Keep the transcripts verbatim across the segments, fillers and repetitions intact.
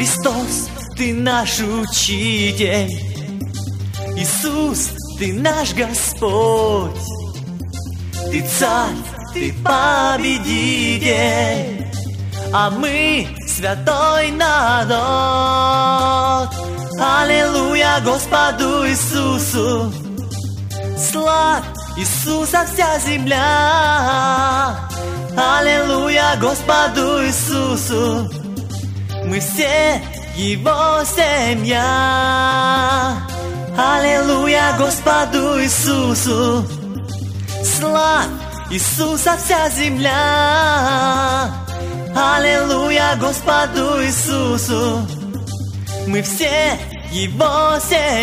Христос, Ты наш Учитель, Иисус, Ты наш Господь, Ты Царь, Ты Победитель, а мы святой народ. Аллилуйя Господу Иисусу, славь Иисуса вся земля. Аллилуйя Господу Иисусу, мы все Его семья. Аллилуйя Господу Иисусу, славь Иисуса вся земля. Аллилуйя Господу Иисусу, мы все Его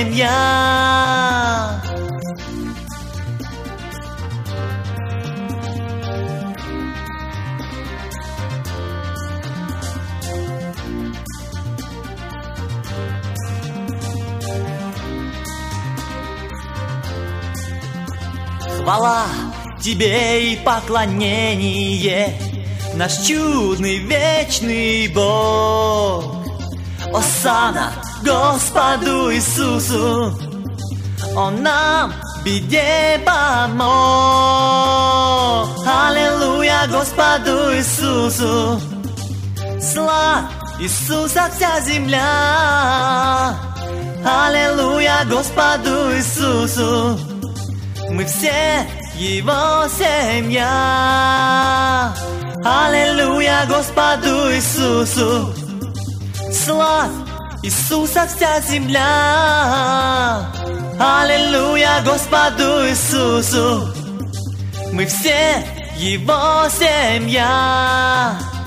семья. Хвала Тебе и поклонение, наш чудный вечный Бог. Осанна Господу Иисусу, Он нам в беде помог. Аллилуйя Господу Иисусу, славь Иисуса вся земля. Аллилуйя Господу Иисусу, мы все Его семья. Аллилуйя Господу Иисусу, славь Иисуса вся земля. Аллилуйя Господу Иисусу, мы все Его семья.